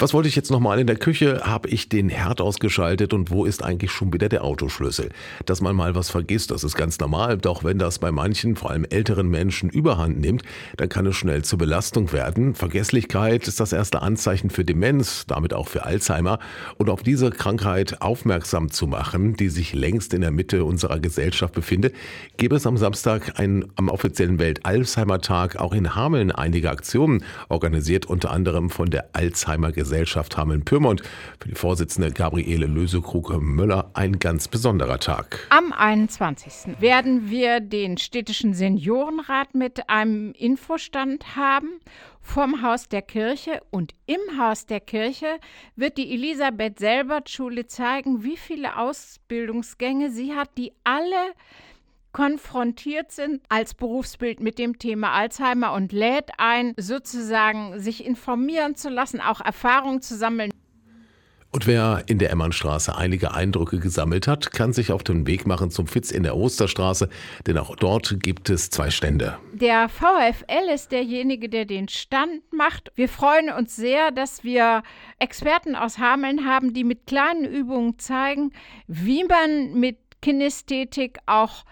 Was wollte ich jetzt nochmal in der Küche? Habe ich den Herd ausgeschaltet und wo ist eigentlich schon wieder der Autoschlüssel? Dass man mal was vergisst, das ist ganz normal. Doch wenn das bei manchen, vor allem älteren Menschen, überhand nimmt, dann kann es schnell zur Belastung werden. Vergesslichkeit ist das erste Anzeichen für Demenz, damit auch für Alzheimer. Und auf diese Krankheit aufmerksam zu machen, die sich längst in der Mitte unserer Gesellschaft befindet, gäbe es am Samstag am offiziellen Welt-Alzheimer-Tag auch in Hameln einige Aktionen, organisiert unter anderem von der Alzheimer-Gesellschaft Hameln-Pyrmont. Für die Vorsitzende Gabriele Lösekrug-Möller ein ganz besonderer Tag. Am 21. werden wir den städtischen Seniorenrat mit einem Infostand haben vom Haus der Kirche. Und im Haus der Kirche wird die Elisabeth-Selbert-Schule zeigen, wie viele Ausbildungsgänge sie hat, die alle konfrontiert sind als Berufsbild mit dem Thema Alzheimer und lädt ein, sozusagen sich informieren zu lassen, auch Erfahrungen zu sammeln. Und wer in der Emmernstraße einige Eindrücke gesammelt hat, kann sich auf den Weg machen zum Fitz in der Osterstraße, denn auch dort gibt es 2 Stände. Der VfL ist derjenige, der den Stand macht. Wir freuen uns sehr, dass wir Experten aus Hameln haben, die mit kleinen Übungen zeigen, wie man mit Kinästhetik auch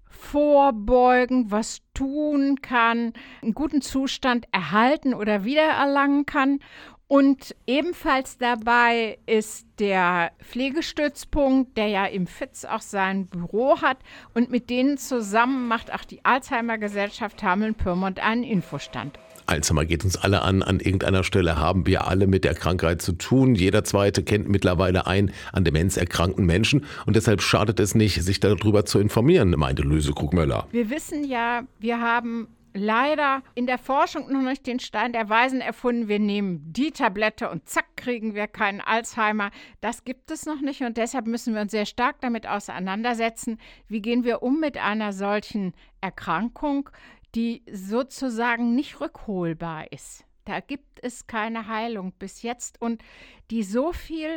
vorbeugen, was tun kann, einen guten Zustand erhalten oder wiedererlangen kann. Und ebenfalls dabei ist der Pflegestützpunkt, der ja im Fitz auch sein Büro hat. Und mit denen zusammen macht auch die Alzheimer-Gesellschaft Hameln-Pyrmont einen Infostand. Alzheimer geht uns alle an irgendeiner Stelle haben wir alle mit der Krankheit zu tun. Jeder Zweite kennt mittlerweile einen an Demenz erkrankten Menschen und deshalb schadet es nicht, sich darüber zu informieren, meinte Lösekrug-Möller. Wir wissen ja, wir haben leider in der Forschung noch nicht den Stein der Weisen erfunden. Wir nehmen die Tablette und zack, kriegen wir keinen Alzheimer. Das gibt es noch nicht und deshalb müssen wir uns sehr stark damit auseinandersetzen. Wie gehen wir um mit einer solchen Erkrankung, die sozusagen nicht rückholbar ist? Da gibt es keine Heilung bis jetzt und die so viel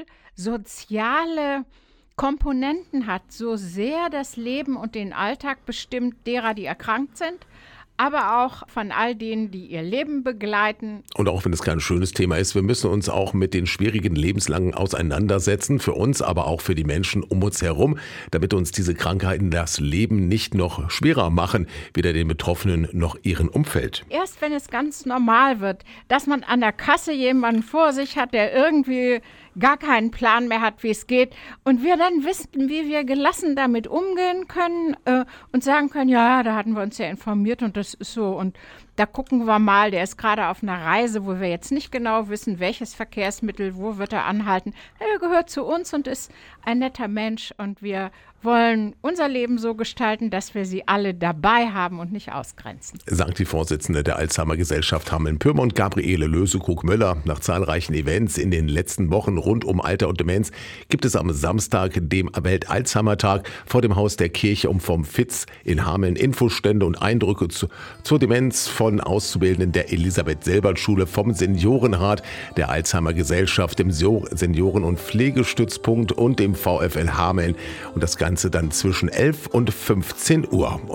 soziale Komponenten hat, so sehr das Leben und den Alltag bestimmt derer, die erkrankt sind, aber auch von all denen, die ihr Leben begleiten. Und auch wenn es kein schönes Thema ist, wir müssen uns auch mit den schwierigen Lebenslangen auseinandersetzen, für uns, aber auch für die Menschen um uns herum, damit uns diese Krankheiten das Leben nicht noch schwerer machen, weder den Betroffenen noch ihrem Umfeld. Erst wenn es ganz normal wird, dass man an der Kasse jemanden vor sich hat, der irgendwie gar keinen Plan mehr hat, wie es geht und wir dann wissen, wie wir gelassen damit umgehen können und sagen können, ja, da hatten wir uns ja informiert und das ist so und da gucken wir mal, der ist gerade auf einer Reise, wo wir jetzt nicht genau wissen, welches Verkehrsmittel, wo wird er anhalten. Er gehört zu uns und ist ein netter Mensch und wir wollen unser Leben so gestalten, dass wir sie alle dabei haben und nicht ausgrenzen. Sagt die Vorsitzende der Alzheimer-Gesellschaft Hameln-Pyrmont, Gabriele Lösekrug-Möller. Nach zahlreichen Events in den letzten Wochen rund um Alter und Demenz gibt es am Samstag, dem Welt-Alzheimer-Tag, vor dem Haus der Kirche vom Fitz in Hameln Infostände und Eindrücke zur Demenz von Auszubildenden der Elisabeth-Selbert-Schule, vom Seniorenrat, der Alzheimer-Gesellschaft, dem Senioren- und Pflegestützpunkt und dem VfL Hameln. Und das Ganze dann zwischen 11 und 15 Uhr.